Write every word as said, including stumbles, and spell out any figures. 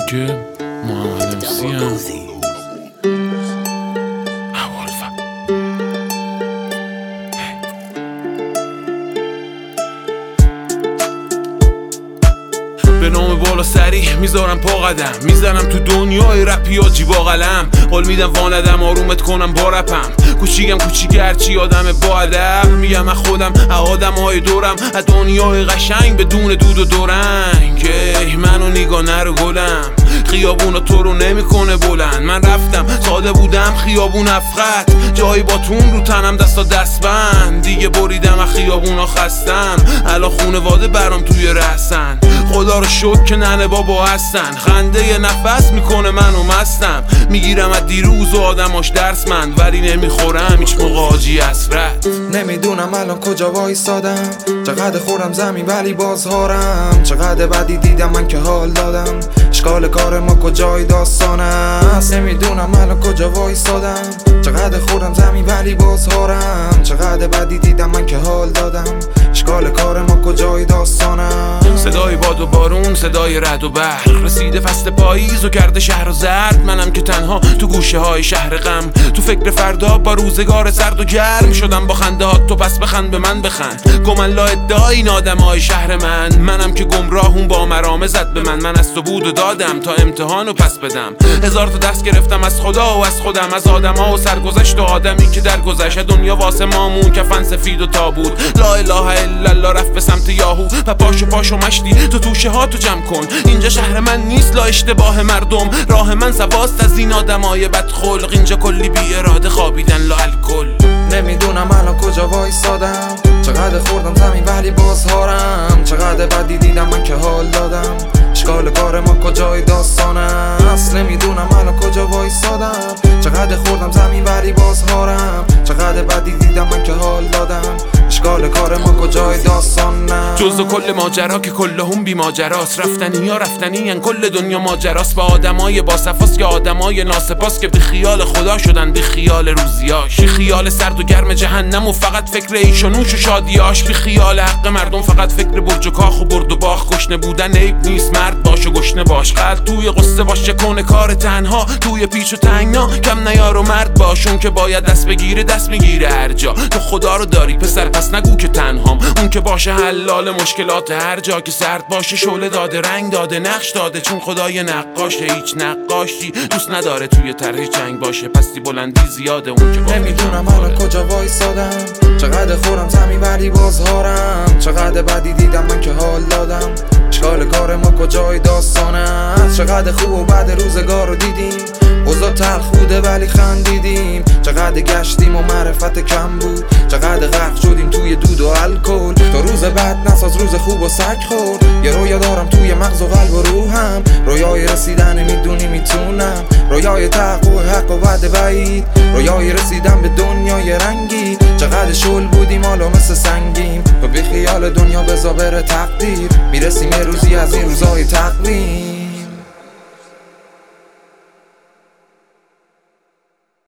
که محمد امسی هم به نام بالا سری میذارم پا قدم، میزنم تو دنیای رپی ها جیبا قلم. قول میدم واندم آرومت کنم با رپم، کوچیکم کوچیک هرچی آدم با ادب. میگم از خودم از آدم های دورم، از دنیای قشنگ بدون دود و دورنگ. منو نگاه نرو گلم، خیابونا تو رو نمیکنه بلند. من رفتم ساده بودم خیابون افقت، جایی با تون رو تنم دستا دستبند. دیگه بریدم از خیابونا خستم، الان خونواده برام توی رسن. خدا رو شکر که ننه بابا هستن، خنده یه نفس میکنه منو مستم. میگیرم از دیروز و آدماش درسمند، ولی نمیخورم هیچ موقع حاجی حسرت. نمیدونم الان کجا وایسادم، چقدر خورم زمین ولی بازهارم. چقدر بدی دیدم من که حال دادم، اشکال کار ما کجای داستان است. نمیدونم الان کجا وایسادم، چقدر خورم زمین ولی بازهارم. چقدر بدی دیدم من که حال دادم، اشکال کار ما کجای داستان است. صدای باد و بارون، صدای رعد و برق، رسیده فصل پاییز و کرده شهر و زرد. منم که تنها تو گوشه های شهر غم، تو فکر فردا با روزگار سرد و گرم. شدم با خنده ها تو پس بخند به من بخند، گمن لا ادعای این آدم های شهر من. منم که گمراهون با مرامه زد به من، من از تو بود و دادم تا امتحانو پس بدم. هزار تا دست گرفتم از خدا و از خودم، از آدم ها و سرگذشت و آدمی که در گذشت. دنیا واسه مامون کفن سفید و تابوت، لا اله الا الله رفت به سمت یاهو. و پاشو پاشو مشتی تو توشه ها تو جمع کن، اینجا شهر من نیست لا اشتباه مردم. راه من سواست از این آدمای بدخلق، اینجا کلی بی اراده خوابیدن لا الکل. نمیدونم الان کجا وایسادم، چقدر خوردم زمین ولی بازهارم. چقدر بدی دیدم من که حال دادم، اشکال کار ما کجای داستان است. نمیدونم الان کجا وایسادم، چقدر خوردم زمین ولی بازهارم. چقدر بدی دیدم من که حال دادم، اشکال کار ما کجای داستان است. جز و کل ماجرا که کلهم بی ماجراست، رفتنی ها رفتنی ان کل دنیا ماجراست. با آدمای با صفاست یا آدمای ناسپاس، که بی خیال خدا شدن بی خیال روزیاش. بی خیال سرد و گرم جهنم و فقط فکر ایش و نوش و شادیاش. بی خیال حق مردم، فقط فکر برج و کاخ و برد و باخ. گشنه بودن عیب نیست، مرد باش و گشنه باش. قلب توی قصه باش، چکونه کار تنها توی پیچ و تنگنا. کم نیار و مرد باشون که باید دست بگیره دست میگیره هر جا. تو خدا رو داری پسر پس نگو که تنهام، اون که باشه حلال مشکلات هر جا. که سرد باشه شعله داده، رنگ داده، نقش داده. چون خدای نقاشه، هیچ نقاشی دوست نداره توی طرح جنگ باشه. پستی بلندی زیاده اون که نمیدونم الان کجا وایسادم، چقدر خورم زمین ولی بازهارم. چقدر بدی دیدم من که حال دادم، اشکال کار ما کجای داستان است. چقدر خوب و بد روزگار رو دیدیم، اوضاع تلخ بوده ولی خندیدیم. چقدر گشتیم و معرفت کم بود، چقدر غرق شدیم توی دود و الکل. تا روز بعد نساز روز خوب و سگ خورد، یه رویا دارم توی مغز و قلب و روحم. رویای رسیدن میدونی میتونم، رویای تحقق حق و وعده بعید. رویای رسیدن به دنیای رنگی، چقدر شل بودیم حالا مثل سنگیم. و بی خیال دنیا به زابر تقدیر، میرسیم یه روزی از این روزای تقویم.